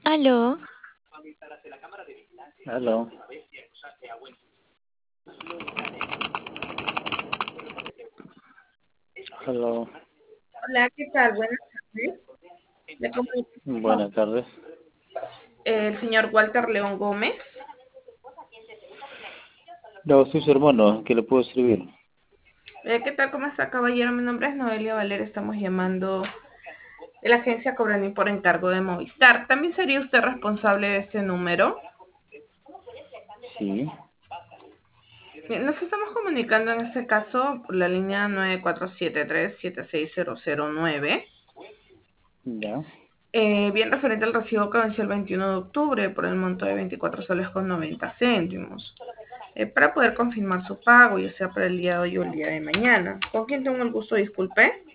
Aló, Aló, aló, Hola, ¿qué tal? Buenas tardes. Le comunico con buenas tardes. el señor Walter León Gómez. No, soy su hermano, ¿qué le puedo escribir? ¿Qué tal? ¿Cómo está, caballero? Mi nombre es Noelia Valera. Estamos llamando de la agencia Cobrani por encargo de Movistar. ¿También sería usted responsable de este número? Sí, Bien, nos estamos comunicando en este caso por la línea 9473-76009. ya. Bien referente al recibo que venció el 21 de octubre por el monto de 24 soles con 90 céntimos. Para poder confirmar su pago, ya sea para el día de hoy o el día de mañana. ¿Con quién tengo el gusto? Disculpe.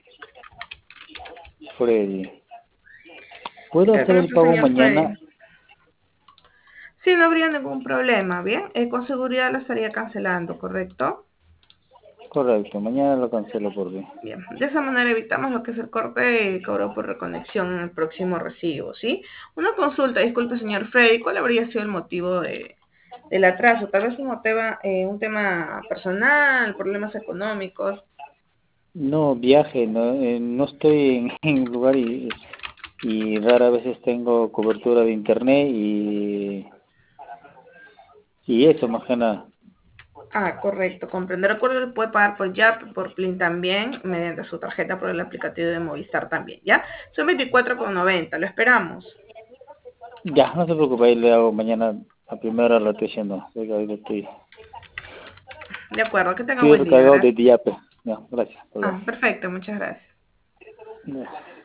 Freddy. ¿Puedo ¿Qué tal? hacer ¿Cómo el está, pago señor mañana? Freddy? Sí, no habría ningún problema, ¿bien? Con seguridad lo estaría cancelando, ¿correcto? Correcto, mañana lo cancelo por mí. Bien, de esa manera evitamos lo que es el corte y cobro por reconexión en el próximo recibo, ¿sí? Una consulta, disculpe, señor Freddy, ¿cuál habría sido el motivo del atraso? Tal vez un tema personal, problemas económicos. No, viaje, no, no estoy en, en un lugar y rara veces tengo cobertura de internet y eso más que nada. Ah, correcto, comprender. Recuerda que puede pagar por Yap, por Plin también, mediante su tarjeta por el aplicativo de Movistar también, ¿ya? Son 24,90, lo esperamos. Ya, no se preocupe, ahí le hago mañana a primera hora, lo estoy haciendo. Oiga, ahí lo De acuerdo, que tenga estoy buen día, recargado de gracias. Diape. Ya, gracias, perdón. Ah, perfecto, muchas gracias. Ya.